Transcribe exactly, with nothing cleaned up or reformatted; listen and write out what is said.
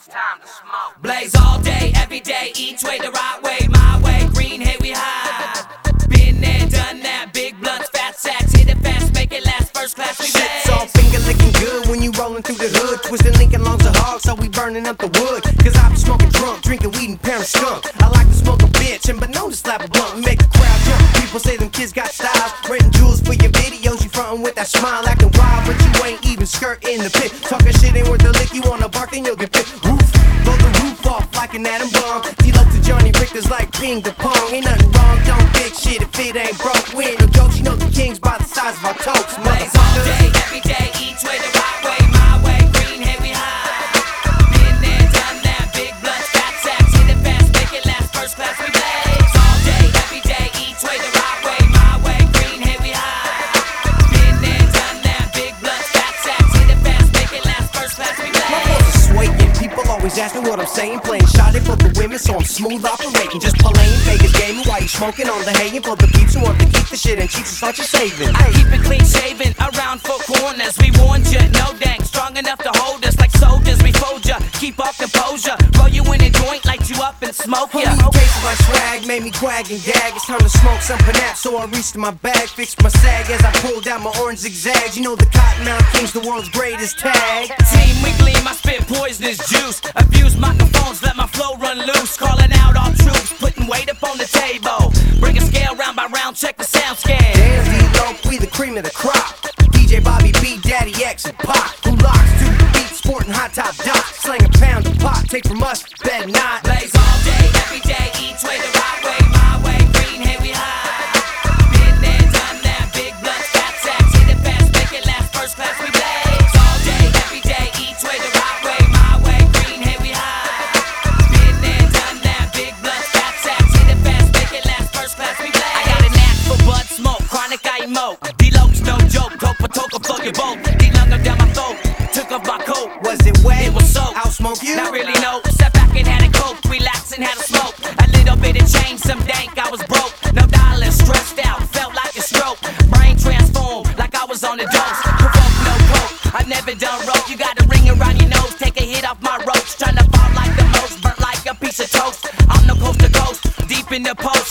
it's time to smoke. Blaze all day, every day, each way the right way, my way, green, here we hide. Been there, done that, big blunts, fat sacks, hit it fast, make it last, first class, we blaze. Shit's all finger licking good when you rolling through the hood. Twisting Lincoln Longs are hard, so we burning up the wood. Cause I be smoking drunk, drinking weed and pounding skunk. I like to smoke a bitch and but known to slap a blunt and make the crowd jump. People say them kids got style, renting jewels for your videos. You frontin' with that smile, acting wild, but you ain't even skirting the pit. Talking shit ain't worth the lick, you wanna bark, then you'll get bit. Roof, blow the roof off like an atom bomb. D-Lo to Johnny Richter's like ping the pong. Ain't nothing wrong, don't big shit if it ain't broke. We ain't no jokes, you know the kings by the size of our toes. Blaze all day, every day, each way the right way, my way, green, here we hide. Been there, done that, big blunts, fat sacks, hit it fast, make it last, first class, we blaze. All day, every day, each way the right way, my way, green, here we hide. Been there, done that, big blunts, fat sacks, hit it fast, make it last, first class, we blaze. My voice is swaying, people always ask me what I'm saying. Playing shotty for the women, so I'm smooth operating. Just playing Vegas gaming while you smoking on the haying. For the peeps who want to keep the shit and cheats, it's not your saving. I keep it clean shaven, around four corners. We warned ya, no dang, strong enough to hold us like soldiers. We fold ya, keep up composure. Roll you in a joint, light you up and smoke ya. Homie, cases my swag made me quag and gag. It's time to smoke some panap, so I reached in my bag, fixed my sag as I pulled out my orange zigzags. You know the Cottonmouth King's the world's greatest tag. Team, we gleam, I spit poisonous juice. Abuse microphones, let my flow run loose. Calling out all troops, putting weight up on the table. Bring a scale round by round, check the sound scan. Damn, D-Lo, we the cream of the crop. D J Bobby B, Daddy X, and Pop. Who locks to the beat, sporting hot top dot. Slang a pound of pop, take from us, bet not. Blaze all day, every day, each way the right way, my way, green, here we hide. Been there, done that, big blunts, fat sacks, hit it fast, make it last, first class, we blaze. All day, every day, each way the right way, my way, green, here we hide. Been there, done that, big blunts, fat sacks, hit it fast, make it last, first class, we blaze. I got a knack for bud smoke, chronic I emote. D-Lo's no joke, coke for toke, flow your boat. D-Lung up down my throat, took off my coat. Was it wet? It was soaked. I'll smoke you? Not really, no. Step back and had a coke, relax and had a smoke. A little bit of change, some dank, I was broke. No dollars, stressed out, felt like a stroke. Brain transformed, like I was on a dose. Provoke, no coke, I never done rope. You got a ring around your nose, take a hit off my ropes. Tryna fall like the most, burnt like a piece of toast. I'm no coast to coast, deep in the post.